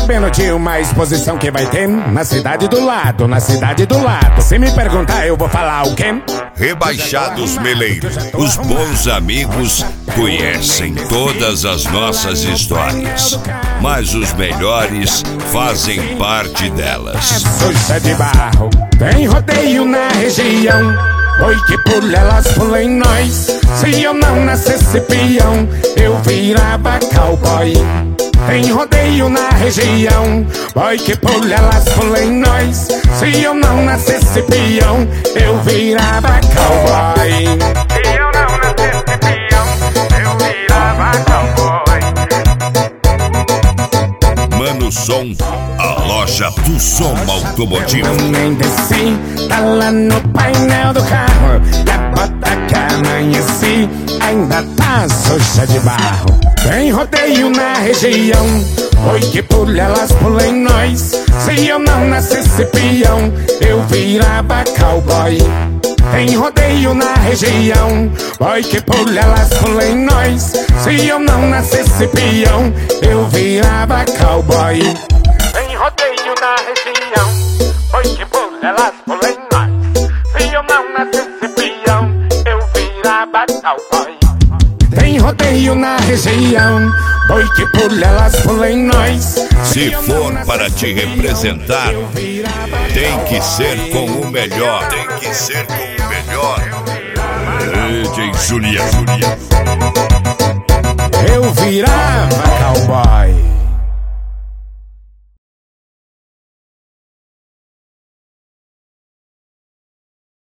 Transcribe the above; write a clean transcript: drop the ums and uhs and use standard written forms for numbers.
sabendo de uma exposição que vai ter na cidade do lado, na cidade do lado. Se me perguntar, eu vou falar o quê? Rebaixados Meleiro. Os bons amigos conhecem todas as nossas histórias, mas os melhores fazem parte delas. Suja de barro, tem rodeio na região. Oi que pula, elas pulam em nós. Se eu não nascesse peão, eu virava cowboy. Tem rodeio na região. Oi que pula, elas pulam em nós. Se eu não nascesse peão, eu virava cowboy. Se eu não nascesse peão, eu virava cowboy. Mano Som, a loja do som automotivo. Eu nem desci, tá lá no painel do carro. Da bota que amanheci, ainda tá suja de barro. Tem rodeio na região. Oi que pula, elas pulam em nós. Se eu não nascesse peão, eu virava cowboy. Tem rodeio na região. Oi que pula, elas pulam em nós. Se eu não nascesse peão, eu virava cowboy. Tem rodeio na região. Oi que pula, elas pulam em nós. Se eu não nascesse peão, eu virava cowboy. Tem rodeio na região. Oi que pula, elas pulam em nós. Se for para te representar, tem que ser com o melhor. Tem que ser com o melhor. DJ Julia. Eu virava cowboy.